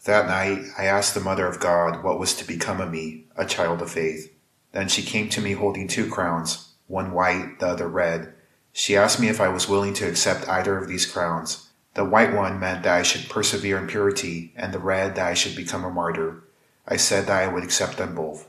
That night, I asked the Mother of God what was to become of me, a child of faith. Then she came to me holding two crowns, one white, the other red. She asked me if I was willing to accept either of these crowns. The white one meant that I should persevere in purity, and the red that I should become a martyr. I said that I would accept them both.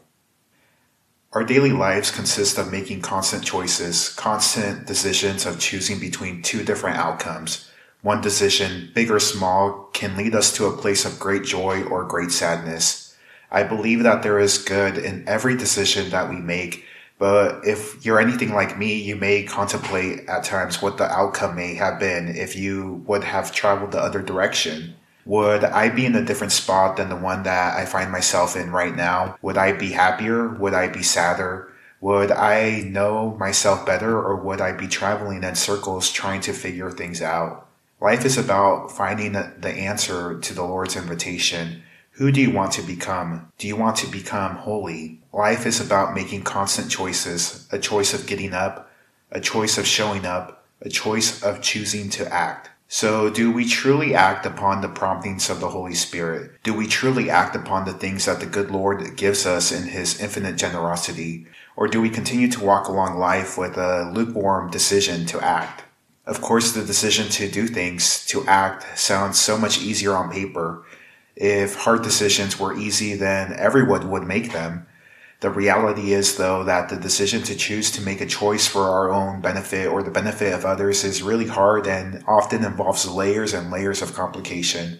Our daily lives consist of making constant choices, constant decisions of choosing between two different outcomes. One decision, big or small, can lead us to a place of great joy or great sadness. I believe that there is good in every decision that we make, but if you're anything like me, you may contemplate at times what the outcome may have been if you would have traveled the other direction. Would I be in a different spot than the one that I find myself in right now? Would I be happier? Would I be sadder? Would I know myself better, or would I be traveling in circles trying to figure things out? Life is about finding the answer to the Lord's invitation. Who do you want to become? Do you want to become holy? Life is about making constant choices, a choice of getting up, a choice of showing up, a choice of choosing to act. So do we truly act upon the promptings of the Holy Spirit? Do we truly act upon the things that the good Lord gives us in His infinite generosity? Or do we continue to walk along life with a lukewarm decision to act? Of course, the decision to do things, to act, sounds so much easier on paper. If hard decisions were easy, then everyone would make them. The reality is, though, that the decision to choose to make a choice for our own benefit or the benefit of others is really hard and often involves layers and layers of complication.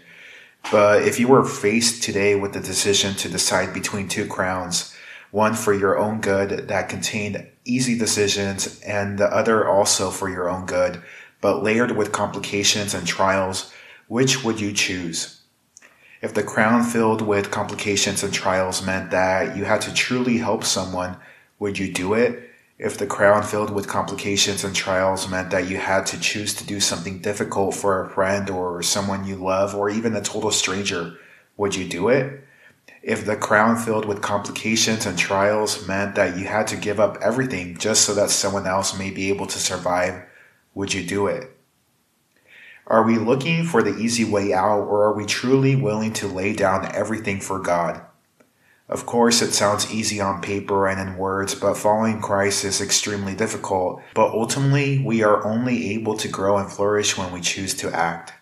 But if you were faced today with the decision to decide between two crowns, one for your own good that contained easy decisions and the other also for your own good, but layered with complications and trials, which would you choose? If the crown filled with complications and trials meant that you had to truly help someone, would you do it? If the crown filled with complications and trials meant that you had to choose to do something difficult for a friend or someone you love or even a total stranger, would you do it? If the crown filled with complications and trials meant that you had to give up everything just so that someone else may be able to survive, would you do it? Are we looking for the easy way out, or are we truly willing to lay down everything for God? Of course, it sounds easy on paper and in words, but following Christ is extremely difficult. But ultimately, we are only able to grow and flourish when we choose to act.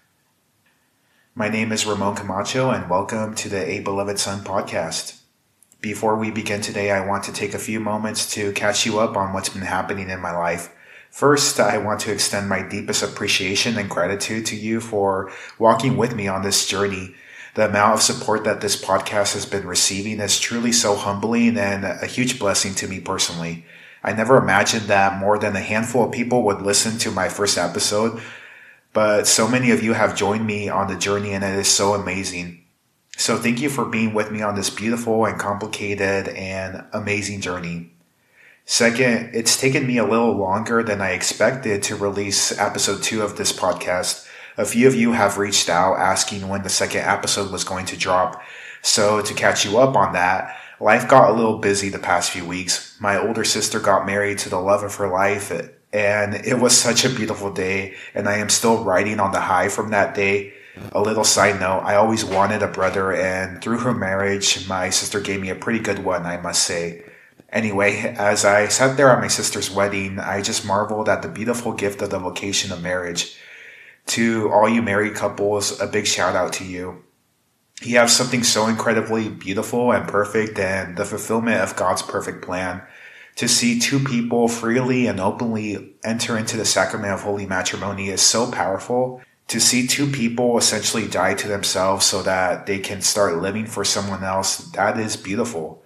My name is Ramon Camacho, and welcome to the A Beloved Son podcast. Before we begin today, I want to take a few moments to catch you up on what's been happening in my life. First, I want to extend my deepest appreciation and gratitude to you for walking with me on this journey. The amount of support that this podcast has been receiving is truly so humbling and a huge blessing to me personally. I never imagined that more than a handful of people would listen to my first episode, but so many of you have joined me on the journey, and it is so amazing. So thank you for being with me on this beautiful and complicated and amazing journey. Second, it's taken me a little longer than I expected to release episode 2 of this podcast. A few of you have reached out asking when the second episode was going to drop. So to catch you up on that, life got a little busy the past few weeks. My older sister got married to the love of her life, and it was such a beautiful day, and I am still riding on the high from that day. A little side note, I always wanted a brother, and through her marriage, my sister gave me a pretty good one, I must say. Anyway, as I sat there at my sister's wedding, I just marveled at the beautiful gift of the vocation of marriage. To all you married couples, a big shout out to you. You have something so incredibly beautiful and perfect, and the fulfillment of God's perfect plan. To see two people freely and openly enter into the sacrament of holy matrimony is so powerful. To see two people essentially die to themselves so that they can start living for someone else, that is beautiful.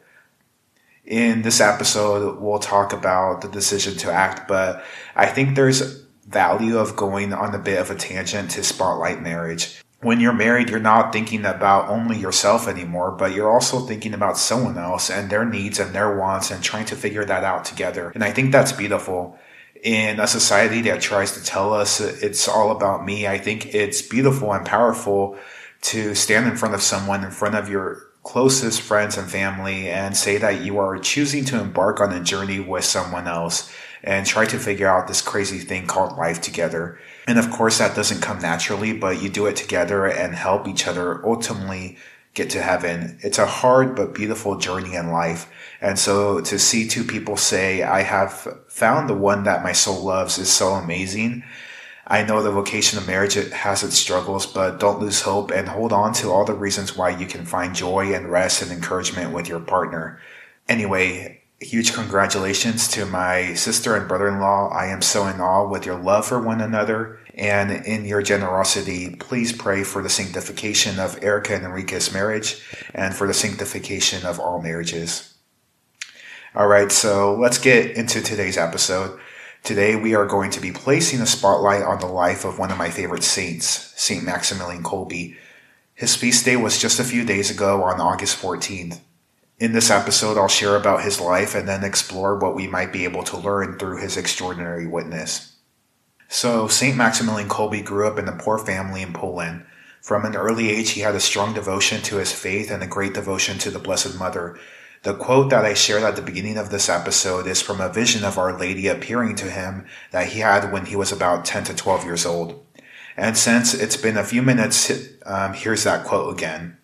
In this episode, we'll talk about the decision to act, but I think there's value of going on a bit of a tangent to spotlight marriage. When you're married, you're not thinking about only yourself anymore, but you're also thinking about someone else and their needs and their wants and trying to figure that out together. And I think that's beautiful. In a society that tries to tell us it's all about me, I think it's beautiful and powerful to stand in front of someone, in front of your closest friends and family, and say that you are choosing to embark on a journey with someone else and try to figure out this crazy thing called life together. And of course, that doesn't come naturally, but you do it together and help each other ultimately get to heaven. It's a hard but beautiful journey in life. And so to see two people say, I have found the one that my soul loves, is so amazing. I know the vocation of marriage, it has its struggles, but don't lose hope and hold on to all the reasons why you can find joy and rest and encouragement with your partner. Anyway, huge congratulations to my sister and brother-in-law. I am so in awe with your love for one another and in your generosity. Please pray for the sanctification of Erica and Enrique's marriage and for the sanctification of all marriages. All right, so let's get into today's episode. Today we are going to be placing a spotlight on the life of one of my favorite saints, Saint Maximilian Kolbe. His feast day was just a few days ago on August 14th. In this episode, I'll share about his life and then explore what we might be able to learn through his extraordinary witness. So, Saint Maximilian Kolbe grew up in a poor family in Poland. From an early age, he had a strong devotion to his faith and a great devotion to the Blessed Mother. The quote that I shared at the beginning of this episode is from a vision of Our Lady appearing to him that he had when he was about 10 to 12 years old. And since it's been a few minutes, here's that quote again.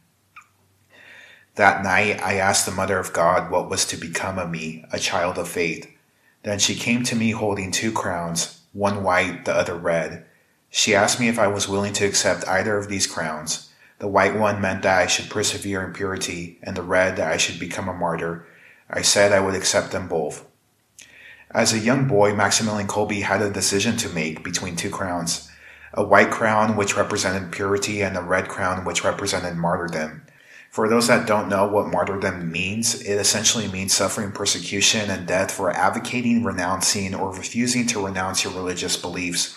That night I asked the Mother of God what was to become of me, a child of faith. Then she came to me holding 2 crowns, one white, the other red. She asked me if I was willing to accept either of these crowns. The white one meant that I should persevere in purity, and the red that I should become a martyr. I said I would accept them both. As a young boy, Maximilian Kolbe had a decision to make between 2 crowns. A white crown which represented purity and a red crown which represented martyrdom. For those that don't know what martyrdom means, it essentially means suffering persecution and death for advocating, renouncing, or refusing to renounce your religious beliefs.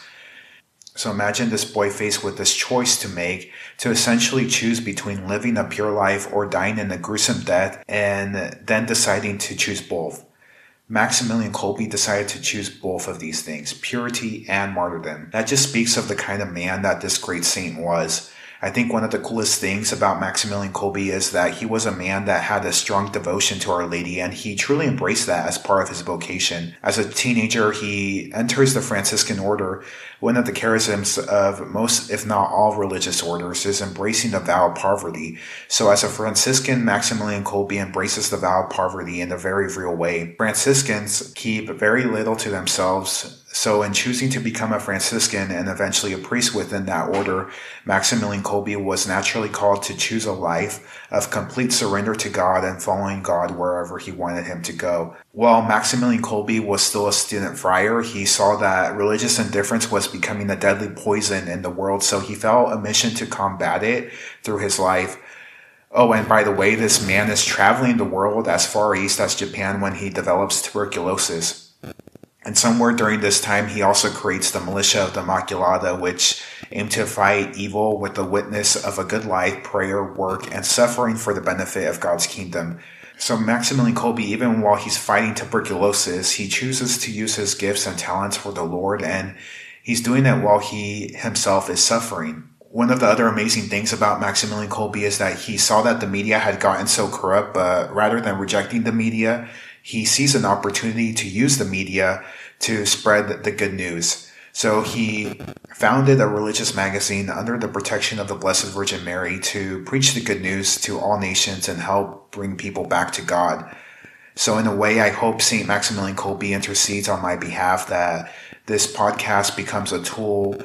So imagine this boy faced with this choice to make, to essentially choose between living a pure life or dying in a gruesome death, and then deciding to choose both. Maximilian Kolbe decided to choose both of these things, purity and martyrdom. That just speaks of the kind of man that this great saint was. I think one of the coolest things about Maximilian Kolbe is that he was a man that had a strong devotion to Our Lady, and he truly embraced that as part of his vocation. As a teenager, he enters the Franciscan order. One of the charisms of most, if not all, religious orders is embracing the vow of poverty. So as a Franciscan, Maximilian Kolbe embraces the vow of poverty in a very real way. Franciscans keep very little to themselves. So in choosing to become a Franciscan and eventually a priest within that order, Maximilian Kolbe was naturally called to choose a life of complete surrender to God and following God wherever he wanted him to go. While Maximilian Kolbe was still a student friar, he saw that religious indifference was becoming a deadly poison in the world, so he felt a mission to combat it through his life. Oh, and by the way, this man is traveling the world as far east as Japan when he develops tuberculosis. And somewhere during this time, he also creates the Militia of the Immaculata, which aim to fight evil with the witness of a good life, prayer, work, and suffering for the benefit of God's kingdom. So Maximilian Kolbe, even while he's fighting tuberculosis, he chooses to use his gifts and talents for the Lord, and he's doing it while he himself is suffering. One of the other amazing things about Maximilian Kolbe is that he saw that the media had gotten so corrupt, but rather than rejecting the media, he sees an opportunity to use the media to spread the good news. So he founded a religious magazine under the protection of the Blessed Virgin Mary to preach the good news to all nations and help bring people back to God. So in a way, I hope St. Maximilian Kolbe intercedes on my behalf that this podcast becomes a tool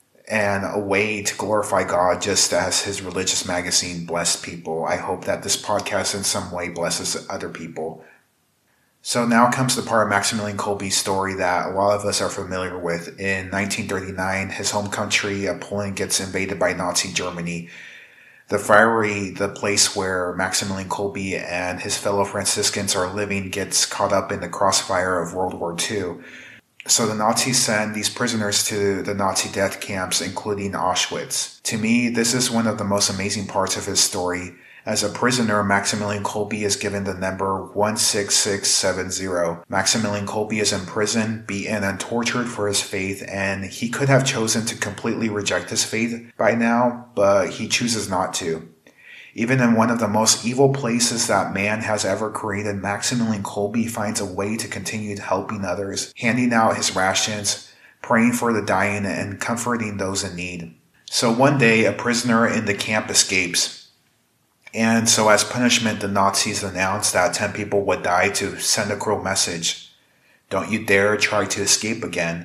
and a way to glorify God just as his religious magazine blessed people. I hope that this podcast in some way blesses other people. So now comes the part of Maximilian Kolbe's story that a lot of us are familiar with. In 1939, his home country, Poland, gets invaded by Nazi Germany. The friary, the place where Maximilian Kolbe and his fellow Franciscans are living, gets caught up in the crossfire of World War II. So the Nazis send these prisoners to the Nazi death camps, including Auschwitz. To me, this is one of the most amazing parts of his story. As a prisoner, Maximilian Kolbe is given the number 16670. Maximilian Kolbe is in prison, beaten and tortured for his faith, and he could have chosen to completely reject his faith by now, but he chooses not to. Even in one of the most evil places that man has ever created, Maximilian Kolbe finds a way to continue helping others, handing out his rations, praying for the dying, and comforting those in need. So one day, a prisoner in the camp escapes. And so as punishment, the Nazis announced that 10 people would die to send a cruel message. Don't you dare try to escape again.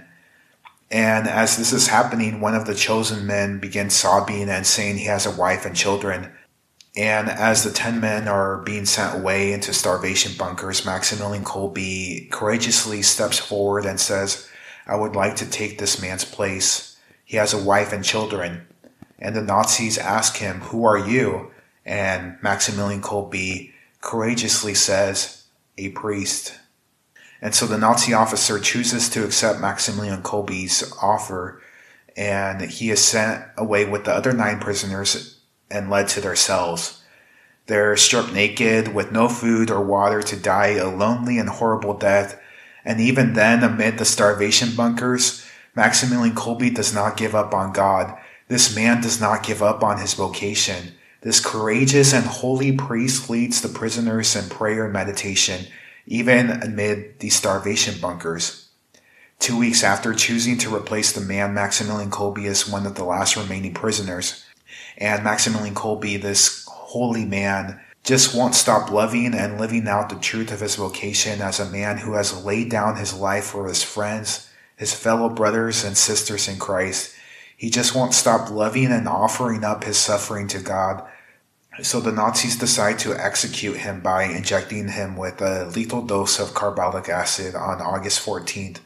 And as this is happening, one of the chosen men begins sobbing and saying he has a wife and children. And as the 10 men are being sent away into starvation bunkers, Maximilian Kolbe courageously steps forward and says, I would like to take this man's place. He has a wife and children. And the Nazis ask him, who are you? And Maximilian Kolbe courageously says, a priest. And so the Nazi officer chooses to accept Maximilian Kolbe's offer, and he is sent away with the other 9 prisoners and led to their cells. They're stripped naked with no food or water to die a lonely and horrible death. And even then, amid the starvation bunkers, Maximilian Kolbe does not give up on God. This man does not give up on his vocation. This courageous and holy priest leads the prisoners in prayer and meditation, even amid the starvation bunkers. 2 weeks after choosing to replace the man, Maximilian Kolbe is one of the last remaining prisoners. And Maximilian Kolbe, this holy man, just won't stop loving and living out the truth of his vocation as a man who has laid down his life for his friends, his fellow brothers and sisters in Christ. He just won't stop loving and offering up his suffering to God. So the Nazis decide to execute him by injecting him with a lethal dose of carbolic acid on August 14th,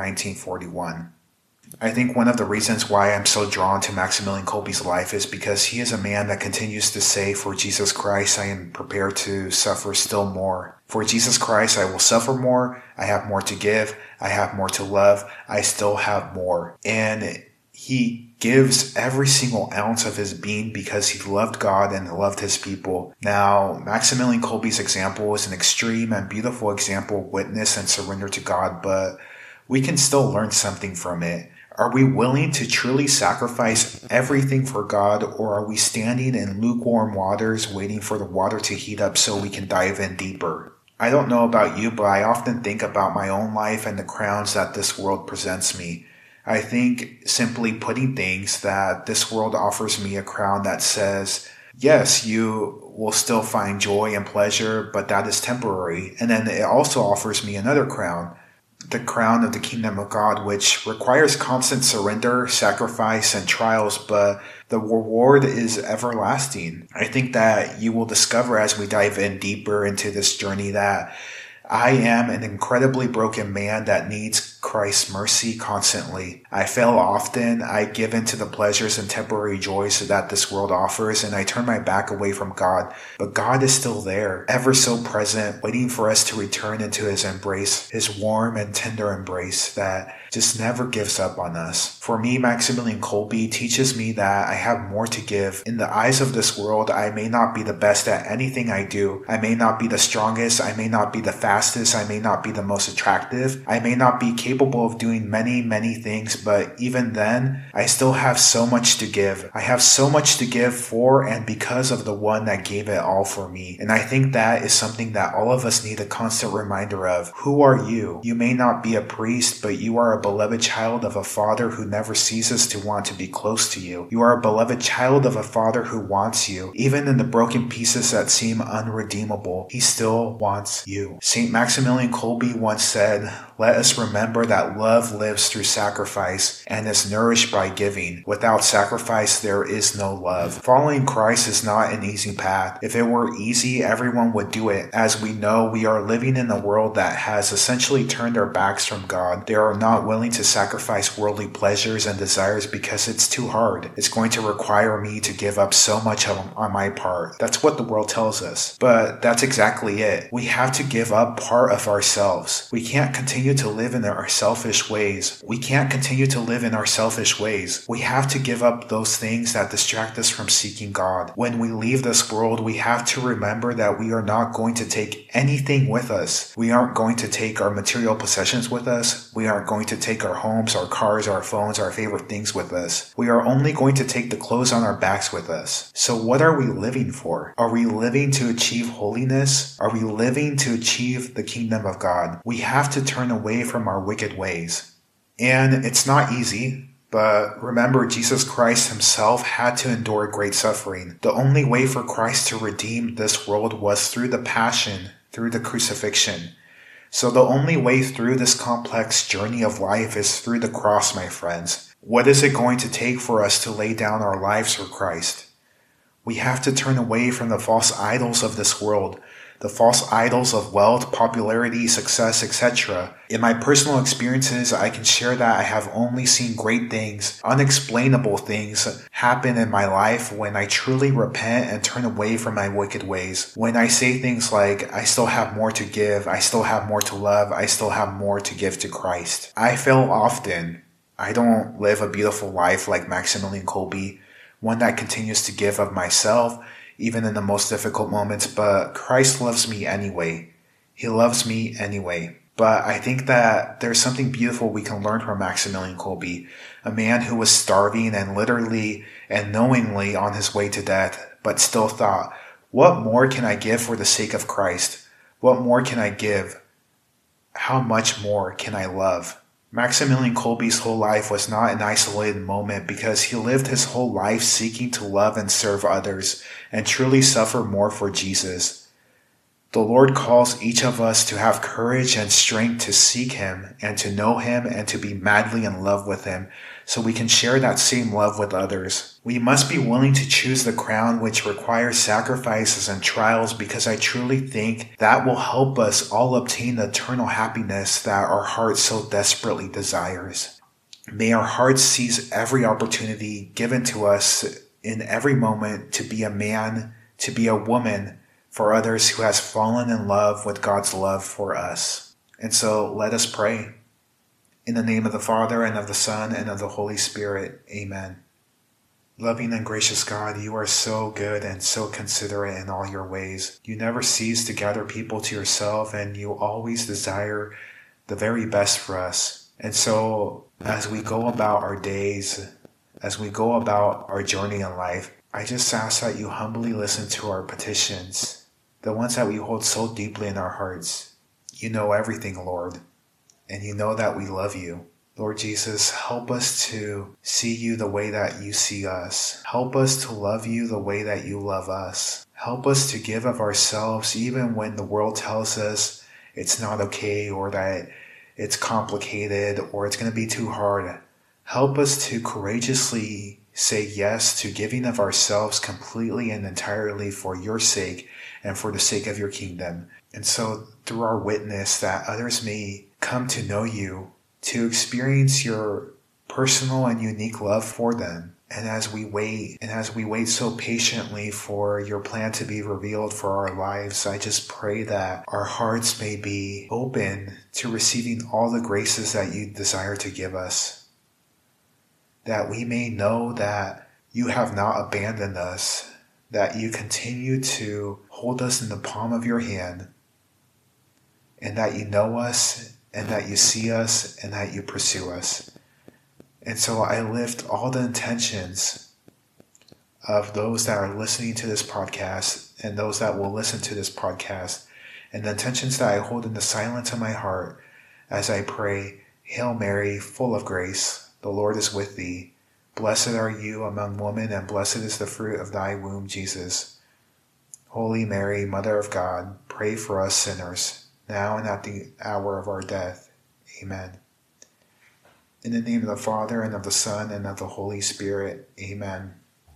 1941. I think one of the reasons why I'm so drawn to Maximilian Kolbe's life is because he is a man that continues to say, for Jesus Christ, I am prepared to suffer still more. For Jesus Christ, I will suffer more. I have more to give. I have more to love. I still have more. And he gives every single ounce of his being because he loved God and loved his people. Now, Maximilian Kolbe's example is an extreme and beautiful example of witness and surrender to God, but we can still learn something from it. Are we willing to truly sacrifice everything for God, or are we standing in lukewarm waters waiting for the water to heat up so we can dive in deeper? I don't know about you, but I often think about my own life and the crowns that this world presents me. I think simply putting things that this world offers me a crown that says, yes, you will still find joy and pleasure, but that is temporary. And then it also offers me another crown, the crown of the kingdom of God, which requires constant surrender, sacrifice, and trials, but the reward is everlasting. I think that you will discover as we dive in deeper into this journey that I am an incredibly broken man that needs Christ's mercy constantly. I fail often. I give in to the pleasures and temporary joys that this world offers, and I turn my back away from God. But God is still there, ever so present, waiting for us to return into his embrace, his warm and tender embrace that just never gives up on us. For me, Maximilian Kolbe teaches me that I have more to give. In the eyes of this world, I may not be the best at anything I do. I may not be the strongest. I may not be the fastest. I may not be the most attractive. I may not be capable of doing many, many things, but even then, I still have so much to give. I have so much to give for and because of the one that gave it all for me. And I think that is something that all of us need a constant reminder of. Who are you? You may not be a priest, but you are a beloved child of a Father who never ceases to want to be close to you. You are a beloved child of a Father who wants you. Even in the broken pieces that seem unredeemable, he still wants you. St. Maximilian Kolbe once said, "Let us remember that love lives through sacrifice and is nourished by giving. Without sacrifice, there is no love." Following Christ is not an easy path. If it were easy, everyone would do it. As we know, we are living in a world that has essentially turned their backs from God. They are not willing to sacrifice worldly pleasures and desires because it's too hard. It's going to require me to give up so much on my part. That's what the world tells us. But that's exactly it. We have to give up part of ourselves. We can't continue to live in our selfish ways. We can't continue to live in our selfish ways. We have to give up those things that distract us from seeking God. When we leave this world, we have to remember that we are not going to take anything with us. We aren't going to take our material possessions with us. We aren't going to take our homes, our cars, our phones, our favorite things with us. We are only going to take the clothes on our backs with us. So what are we living for? Are we living to achieve holiness? Are we living to achieve the kingdom of God? We have to turn away from our wicked ways. And it's not easy. But remember, Jesus Christ himself had to endure great suffering. The only way for Christ to redeem this world was through the passion, through the crucifixion. So the only way through this complex journey of life is through the cross, my friends. What is it going to take for us to lay down our lives for Christ? We have to turn away from the false idols of this world, the false idols of wealth, popularity, success, etc. In my personal experiences, I can share that I have only seen great things, unexplainable things happen in my life when I truly repent and turn away from my wicked ways. When I say things like, I still have more to give, I still have more to love, I still have more to give to Christ. I fail often. I don't live a beautiful life like Maximilian Kolbe, one that continues to give of myself, even in the most difficult moments, but Christ loves me anyway. He loves me anyway. But I think that there's something beautiful we can learn from Maximilian Kolbe, a man who was starving and literally and knowingly on his way to death, but still thought, what more can I give for the sake of Christ? What more can I give? How much more can I love? Maximilian Kolbe's whole life was not an isolated moment because he lived his whole life seeking to love and serve others and truly suffer more for Jesus. The Lord calls each of us to have courage and strength to seek Him and to know Him and to be madly in love with Him so we can share that same love with others. We must be willing to choose the crown which requires sacrifices and trials because I truly think that will help us all obtain the eternal happiness that our heart so desperately desires. May our hearts seize every opportunity given to us in every moment to be a man, to be a woman for others who has fallen in love with God's love for us. And so let us pray. In the name of the Father, and of the Son, and of the Holy Spirit. Amen. Loving and gracious God, you are so good and so considerate in all your ways. You never cease to gather people to yourself, and you always desire the very best for us. And so as we go about our days, as we go about our journey in life, I just ask that you humbly listen to our petitions, the ones that we hold so deeply in our hearts. You know everything, Lord, and you know that we love you. Lord Jesus, help us to see you the way that you see us. Help us to love you the way that you love us. Help us to give of ourselves even when the world tells us it's not okay or that it's complicated or it's going to be too hard. Help us to courageously say yes to giving of ourselves completely and entirely for your sake and for the sake of your kingdom. And so through our witness that others may come to know you, to experience your personal and unique love for them. And as we wait so patiently for your plan to be revealed for our lives, I just pray that our hearts may be open to receiving all the graces that you desire to give us. That we may know that you have not abandoned us, that you continue to hold us in the palm of your hand, and that you know us, and that you see us, and that you pursue us. And so I lift all the intentions of those that are listening to this podcast and those that will listen to this podcast, and the intentions that I hold in the silence of my heart as I pray, Hail Mary, full of grace, the Lord is with thee. Blessed are you among women, and blessed is the fruit of thy womb, Jesus. Holy Mary, Mother of God, pray for us sinners, now and at the hour of our death. Amen. In the name of the Father, and of the Son, and of the Holy Spirit. Amen.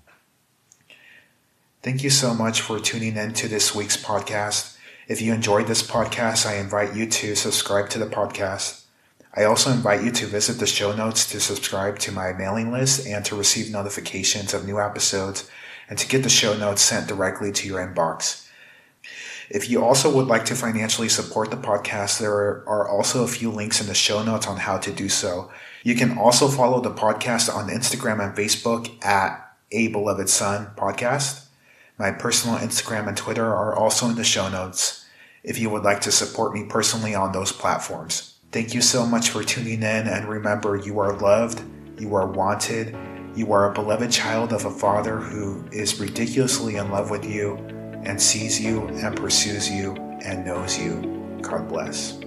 Thank you so much for tuning in to this week's podcast. If you enjoyed this podcast, I invite you to subscribe to the podcast. I also invite you to visit the show notes to subscribe to my mailing list and to receive notifications of new episodes and to get the show notes sent directly to your inbox. If you also would like to financially support the podcast, there are also a few links in the show notes on how to do so. You can also follow the podcast on Instagram and Facebook at A Beloved Son Podcast. My personal Instagram and Twitter are also in the show notes if you would like to support me personally on those platforms. Thank you so much for tuning in, and remember, you are loved, you are wanted, you are a beloved child of a Father who is ridiculously in love with you and sees you and pursues you and knows you. God bless.